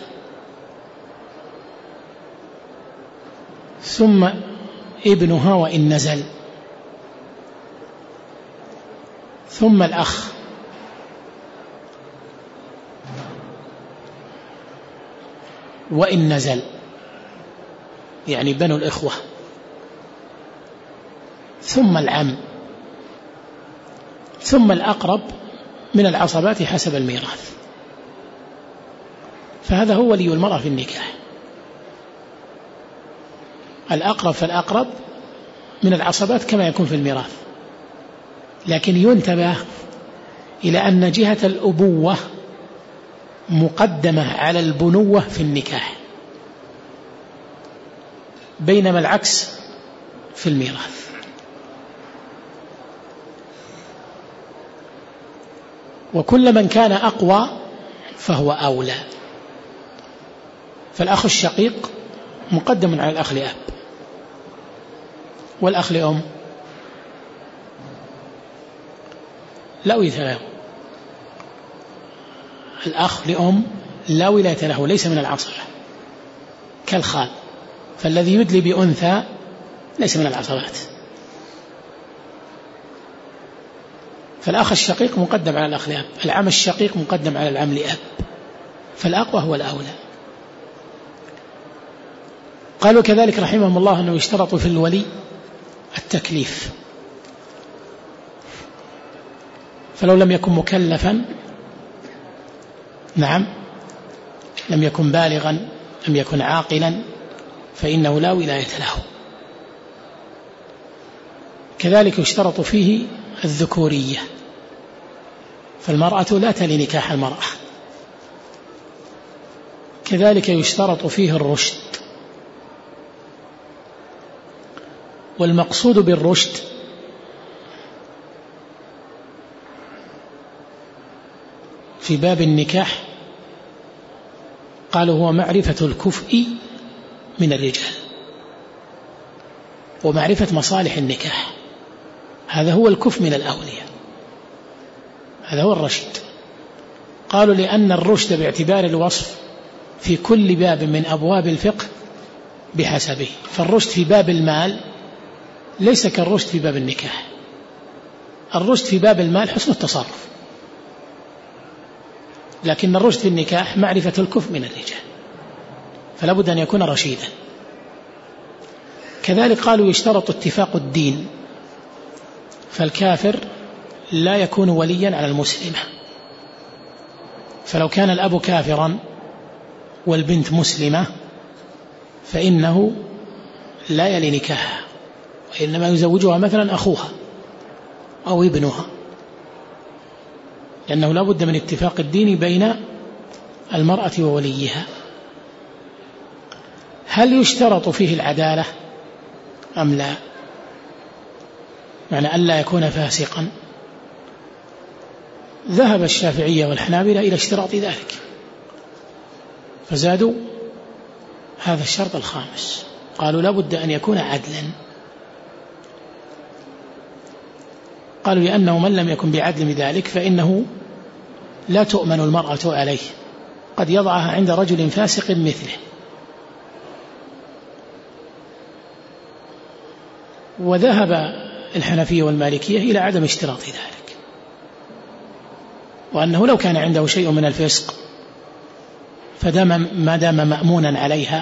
ثم ابنها وإن نزل، ثم الأخ، وإن نزل، يعني بنو الإخوة، ثم العم، ثم الأقرب من العصبات حسب الميراث. فهذا هو ولي المرأة في النكاح. الأقرب فالأقرب من العصبات كما يكون في الميراث، لكن ينتبه إلى أن جهة الأبوة مقدمة على البنوة في النكاح، بينما العكس في الميراث. وكل من كان أقوى فهو أولى. فالأخ الشقيق مقدم على الأخ لأب، والأخ لأم لا ولاية له. الأخ لأم لا ولاية له، ليس من العصبة كالخال، فالذي يدلي بأنثى ليس من العصبات. فالأخ الشقيق مقدم على الأخ لأب، العم الشقيق مقدم على العم لأب، فالأقوى هو الأولى. قالوا كذلك رحمهم الله أنه يشترط في الولي التكليف، فلو لم يكن مكلفا، نعم، لم يكن بالغا، لم يكن عاقلا، فإنه لا ولاية له. كذلك يشترط فيه الذكورية، فالمرأة لا تلي نكاح المرأة. كذلك يشترط فيه الرشد، والمقصود بالرشد في باب النكاح قالوا هو معرفة الكفء من الرجال ومعرفة مصالح النكاح، هذا هو الكفء من الأولياء، هذا هو الرشد. قالوا لأن الرشد باعتبار الوصف في كل باب من أبواب الفقه بحسبه، فالرشد في باب المال ليس كالرشد في باب النكاح. الرشد في باب المال حسن التصرف، لكن الرشد في النكاح معرفة الكفء من الرجال، فلا بد أن يكون رشيدا. كذلك قالوا يشترط اتفاق الدين، فالكافر لا يكون وليا على المسلمة، فلو كان الأب كافرا والبنت مسلمة فإنه لا يلي نكاحها، وإنما يزوجها مثلا أخوها أو ابنها، لأنه لا بد من اتفاق الدين بين المرأة ووليها. هل يشترط فيه العدالة أم لا؟ معنى أن لا يكون فاسقا. ذهب الشافعية والحنابلة إلى اشتراط ذلك، فزادوا هذا الشرط الخامس، قالوا لا بد أن يكون عدلا. قالوا لأنه من لم يكن بعدل بذلك فإنه لا تؤمن المرأة عليه، قد يضعها عند رجل فاسق مثله. وذهب الحنفية والمالكية إلى عدم اشتراط ذلك، وأنه لو كان عنده شيء من الفسق فدام ما دام مأمونا عليها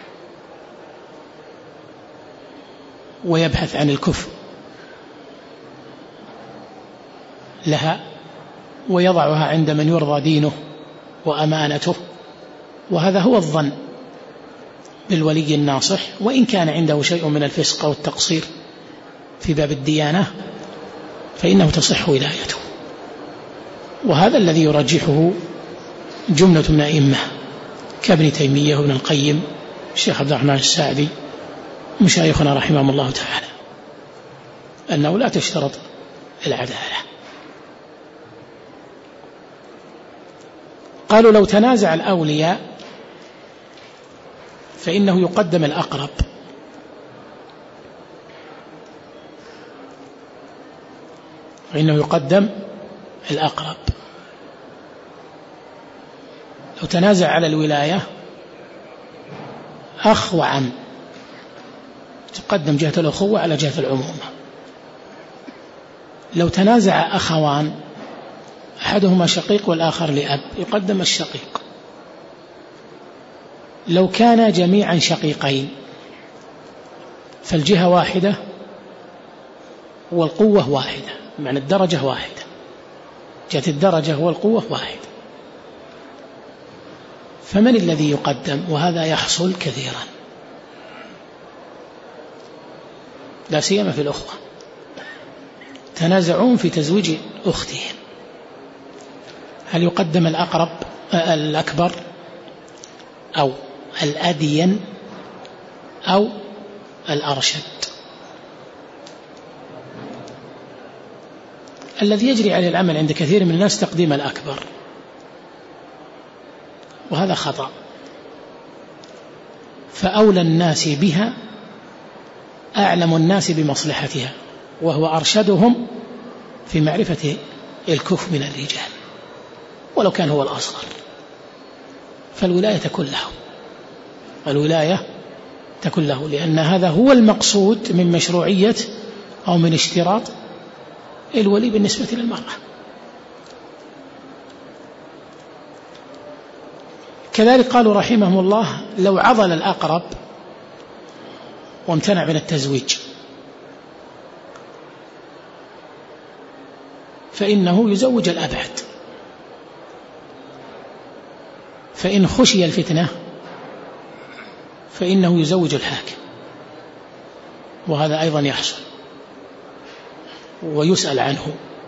ويبحث عن الكفر لها ويضعها عند من يرضى دينه وأمانته، وهذا هو الظن بالولي الناصح، وإن كان عنده شيء من الفسق أو التقصير في باب الديانة فإنه تصح ولايته. وهذا الذي يرجحه جملة من أئمة كابن تيمية وابن القيم الشيخ عبد الرحمن السعدي مشايخنا رحمهم الله تعالى، أنه لا تشترط العدالة. قالوا لو تنازع الأولياء فإنه يقدم الأقرب، فإنه يقدم الأقرب. لو تنازع على الولاية أخ وعم تقدم جهة الأخوة على جهة العمومة، لو تنازع أخوان أحدهما شقيق والآخر لأب يقدم الشقيق. لو كان جميعا شقيقين فالجهة واحدة والقوة واحدة، معنى الدرجة واحدة، جهة الدرجة والقوة واحدة، فمن الذي يقدم؟ وهذا يحصل كثيرا لا سيما في الأخوة، تنازعون في تزويج أختهم، هل يقدم الأقرب الأكبر أو الأدين أو الأرشد؟ الذي يجري عليه العمل عند كثير من الناس تقديم الأكبر، وهذا خطأ، فأولى الناس بها أعلم الناس بمصلحتها، وهو أرشدهم في معرفة الكفء من الرجال ولو كان هو الأصغر، فالولاية تكون له، الولاية تكون له، لأن هذا هو المقصود من مشروعية أو من اشتراط الولي بالنسبة للمرأة. كذلك قالوا رحمهم الله لو عضل الأقرب وامتنع من التزويج فإنه يزوج الأبعد، فإن خشي الفتنة فإنه يزوج الحاكم، وهذا أيضا يحصل ويسأل عنه.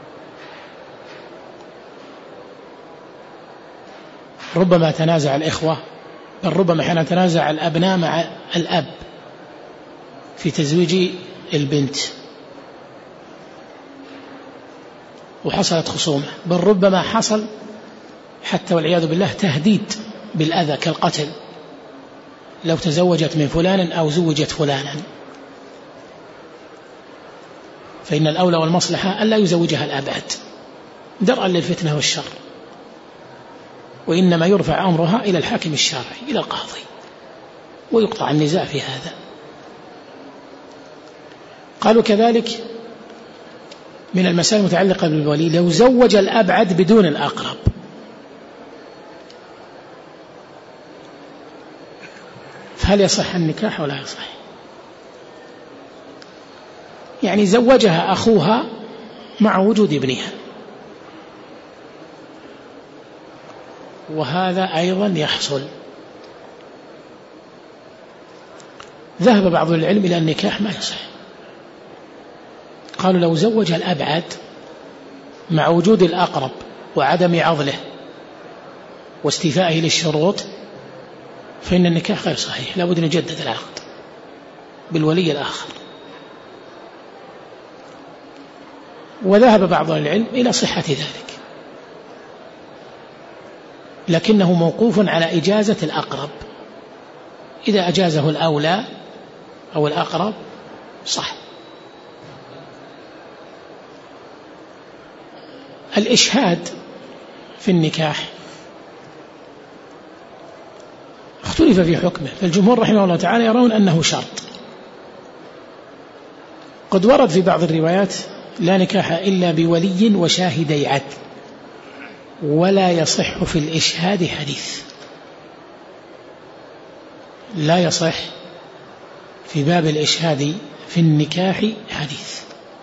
ربما تنازع الإخوة، بل ربما حين تنازع الأبناء مع الأب في تزويج البنت وحصلت خصومة، بل ربما حصل حتى والعياذ بالله تهديد بالأذى كالقتل لو تزوجت من فلان أو زوجت فلانا، فإن الأولى والمصلحة ألا يزوجها الأبعد درءا للفتنة والشر، وإنما يرفع أمرها إلى الحاكم الشرعي إلى القاضي ويقطع النزاع في هذا. قالوا كذلك من المسائل المتعلقة بالولي لو زوج الأبعد بدون الأقرب، فهل يصح النكاح ولا يصح؟ يعني زوجها أخوها مع وجود ابنها، وهذا أيضا يحصل. ذهب بعض العلم إلى النكاح ما يصح، قالوا لو زوج الأبعد مع وجود الأقرب وعدم عضله واستيفائه للشروط فإن النكاح غير صحيح، لا بد أن يجدد العقد بالولي الآخر. وذهب بعض العلم إلى صحة ذلك، لكنه موقوف على إجازة الأقرب، إذا أجازه الأولى أو الأقرب صح. الإشهاد في النكاح اختلف في حكمه، فالجمهور رحمه الله تعالى يرون أنه شرط. قد ورد في بعض الروايات لا نكاح إلا بولي وشاهدي عدل، ولا يصح في الإشهاد حديث، لا يصح في باب الإشهاد في النكاح حديث،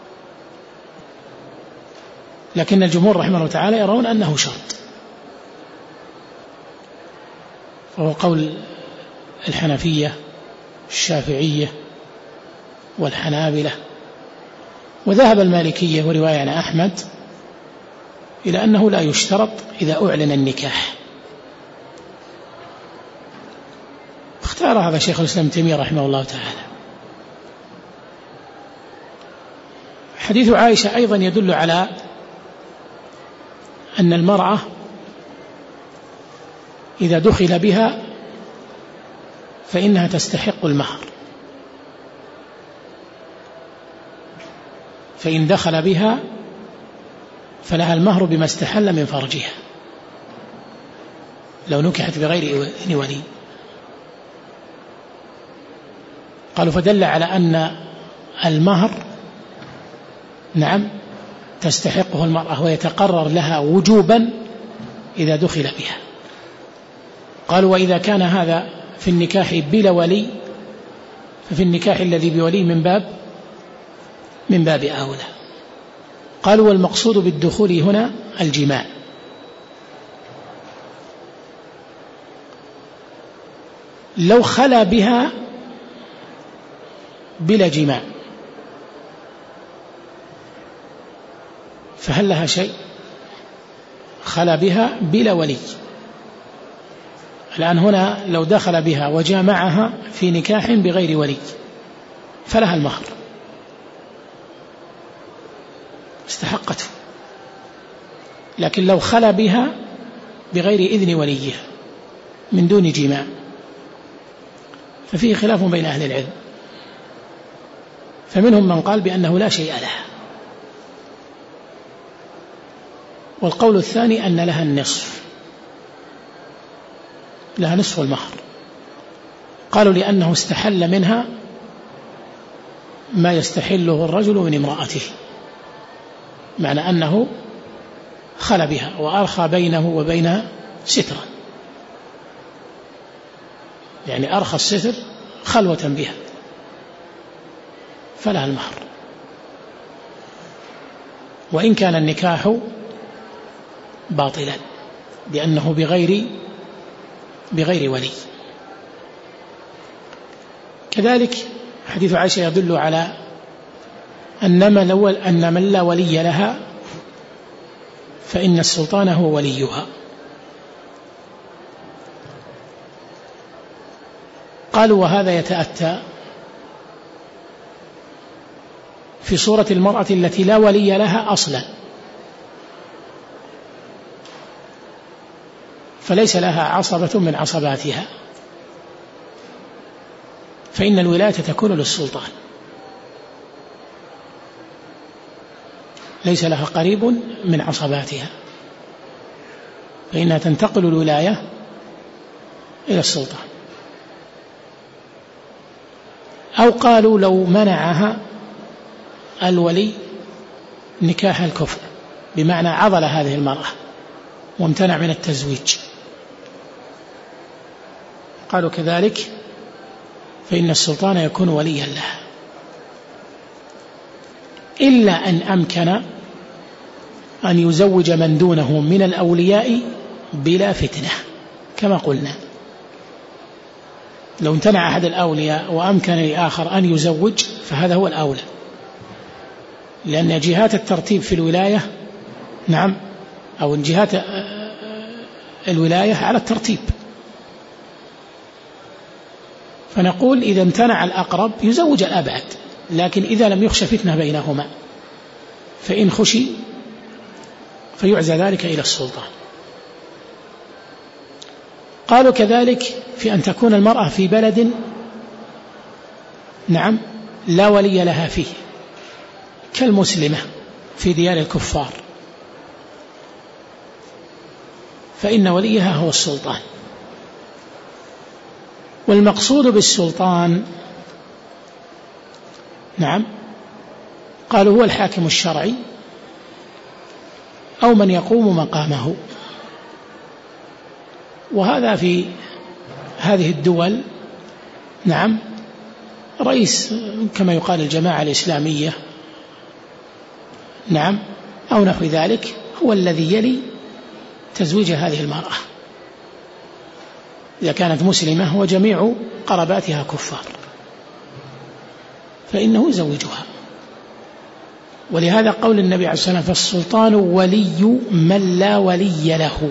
لكن الجمهور رحمه الله تعالى يرون أنه شرط، وهو قول الحنفية الشافعية والحنابلة. وذهب المالكية ورواية عن أحمد إلى أنه لا يشترط إذا أعلن النكاح. اختار هذا شيخ الإسلام ابن تيمية رحمه الله تعالى. حديث عائشة أيضا يدل على أن المرأة إذا دخل بها فإنها تستحق المهر، فإن دخل بها فلها المهر بما استحل من فرجها لو نكحت بغير إذن ولي. قالوا فدل على أن المهر نعم تستحقه المرأة ويتقرر لها وجوبا إذا دخل بها. قالوا وإذا كان هذا في النكاح بلا ولي ففي النكاح الذي بولي من باب من باب أولى. قالوا والمقصود بالدخول هنا الجماع. لو خلا بها بلا جماع فهل لها شيء؟ خلا بها بلا ولي. الآن هنا لو دخل بها وجامعها في نكاح بغير ولي فلها المهر استحقته. لكن لو خلا بها بغير إذن وليها من دون جماع ففيه خلاف بين أهل العلم، فمنهم من قال بأنه لا شيء لها، والقول الثاني أن لها النصف، لها نصف المهر. قالوا لأنه استحل منها ما يستحله الرجل من امرأته، معنى أنه خل بها وأرخى بينه وبينها سترا، يعني أرخى الستر خلوة بها فلها المهر، وإن كان النكاح باطلا لأنه بغير بغير ولي. كذلك حديث عائشة يدل على أن من, أن من لا ولي لها فإن السلطان هو وليها. قالوا وهذا يتأتى في صورة المرأة التي لا ولي لها أصلا، فليس لها عصبة من عصباتها، فإن الولاية تكون للسلطان، ليس لها قريب من عصباتها، فإنها تنتقل الولاية إلى السلطان. أو قالوا لو منعها الولي نكاح الكفء، بمعنى عضل هذه المرأة وامتنع من التزويج، قالوا كذلك فإن السلطان يكون وليا لها، إلا أن أمكن أن يزوج من دونه من الأولياء بلا فتنة كما قلنا. لو امتنع أحد الأولياء وأمكن لآخر أن يزوج فهذا هو الأولى، لأن جهات الترتيب في الولاية نعم أو جهات الولاية على الترتيب، فنقول إذا امتنع الأقرب يزوج الأبعد، لكن إذا لم يخش فتنة بينهما فإن خشي فيعزى ذلك إلى السلطان. قالوا كذلك في أن تكون المرأة في بلد نعم لا ولي لها فيه كالمسلمة في ديار الكفار، فإن وليها هو السلطان. والمقصود بالسلطان نعم قالوا هو الحاكم الشرعي أو من يقوم مقامه، وهذا في هذه الدول نعم رئيس كما يقال الجماعة الإسلامية نعم أو نحو ذلك هو الذي يلي تزويج هذه المرأة إذا كانت مسلمة وجميع قرباتها كفار فإنه يزوجها. ولهذا قول النبي عليه الصلاة والسلام فالسلطان ولي من لا ولي له،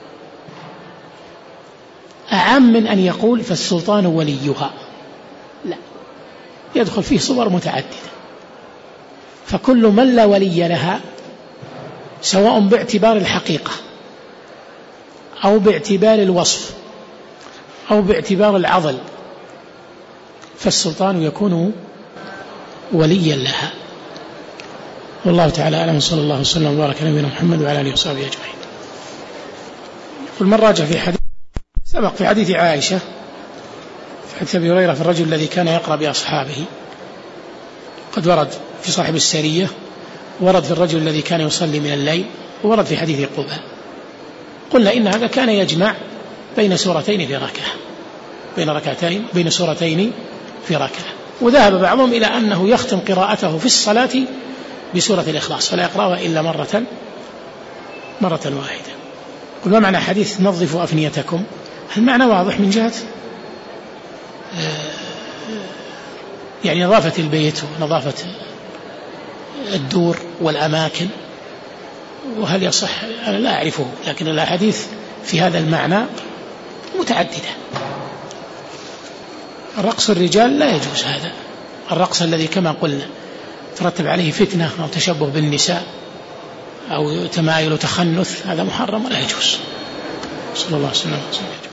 أعم من أن يقول فالسلطان وليها، لا، يدخل فيه صور متعددة. فكل من لا ولي لها سواء باعتبار الحقيقة أو باعتبار الوصف أو باعتبار العضل فالسلطان يكون وليا لها. والله تعالى أعلم، صلى الله وسلم وبارك على نبينا محمد وعلى آله وصحبه أجمعين. كل من راجع في حديث سبق في حديث عائشة في حديث أبي هريرة في الرجل الذي كان يقرأ بأصحابه، قد ورد في صاحب السرية ورد في الرجل الذي كان يصلي من الليل، ورد في حديث قباء. قلنا إن هذا كان يجمع بين سورتين في ركعة، بين ركعتين بين سورتين في ركعة. وذهب بعضهم إلى أنه يختم قراءته في الصلاة بسورة الإخلاص فلا يقرأها إلا مرة مرة واحدة. قل ما معنى حديث نظفوا أفنيتكم؟ المعنى واضح من جهة يعني نظافة البيت ونظافة الدور والأماكن. وهل يصح؟ أنا لا أعرفه، لكن الأحاديث في هذا المعنى متعددة. الرقص الرجال لا يجوز، هذا الرقص الذي كما قلنا ترتب عليه فتنة أو تشبه بالنساء أو تمايل وتخنث، هذا محرم ولا يجوز. صلى الله عليه وسلم.